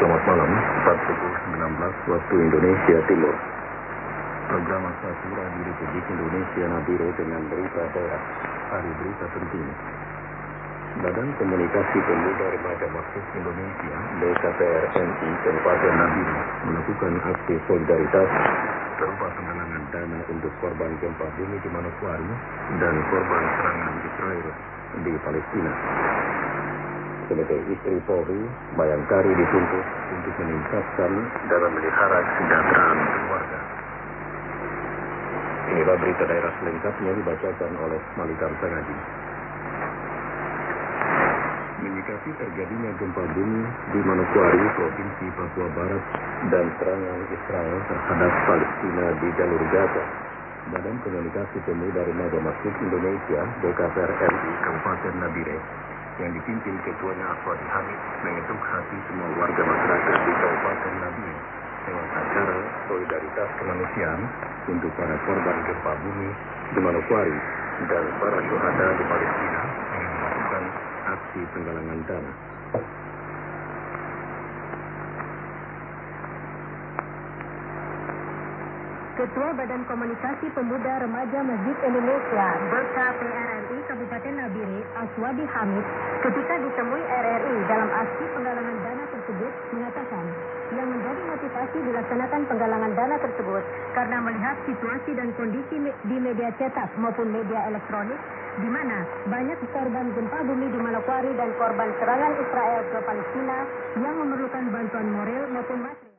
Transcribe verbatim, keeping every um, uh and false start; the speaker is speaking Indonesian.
selamat malam, tepat pukul sembilan belas waktu Indonesia Timur. Program Asasi Radio Republik Indonesia Nabire dengan berita daerah. Hari berita penting. Badan Komunikasi Pemuda Remaja Masjid Indonesia B K P R N I Kabupaten Nabire melakukan aksi solidaritas berupa penggalangan dana untuk korban gempa bumi di Manokwari dan korban serangan Israel di Palestina. Sebagai istri Polri, Bayangkari dituntut untuk meningkatkan dan memelihara kesejahteraan keluarga. Inilah berita daerah selengkapnya dibacakan oleh Malikan Sangaji. Menyikapi terjadinya gempa bumi di Manokwari, Provinsi Papua Barat, dan serangan Israel terhadap Palestina di jalur Gaza, Badan Komunikasi Pemuda Remaja Masjid Indonesia B K P R N I Kabupaten Nabire yang dipimpin ketuanya Aswadi Hamid mengetuk hati semua warga masyarakat di Kabupaten Nabire lewat acara solidaritas kemanusiaan untuk para korban gempa bumi di Manokwari dan para syuhada di Palestina yang melakukan aksi penggalangan dana. Ketua Badan Komunikasi Pemuda Remaja Masjid Indonesia B K P R N I Kabupaten Nabire, Aswadi Hamid, ketika ditemui R R I dalam aksi penggalangan dana tersebut, mengatakan yang menjadi motivasi dilaksanakan penggalangan dana tersebut karena melihat situasi dan kondisi di media cetak maupun media elektronik, di mana banyak korban gempa bumi di Manokwari dan korban serangan Israel ke Palestina yang memerlukan bantuan moral maupun materi.